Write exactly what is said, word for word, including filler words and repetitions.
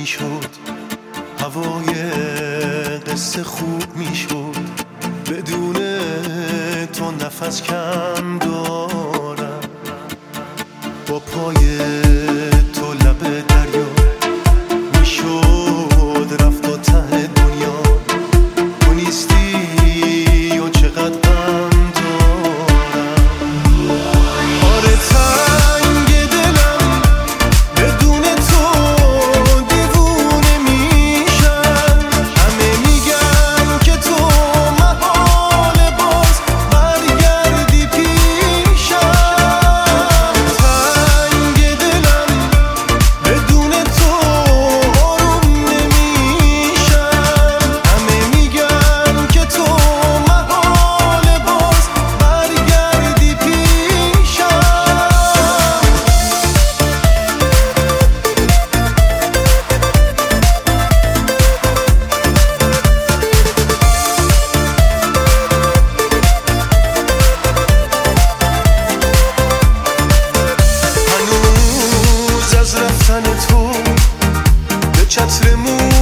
میشد، هوای قصه خوب میشد. بدون تو نفس کم دارم، با پای تو لب دریا میشد رفت تا ته دنیا. تو نیستی و چقدر غم دارم. آره تنگ دلم بدون تو دیوونه میشم. همه میگن که تو محاله باز برگردی پیشم. تنگ دلم بدون تو آروم نمیشم. همه میگن که تو محاله باز برگردی پیشم. هنوز از رفتن تو به چتر مو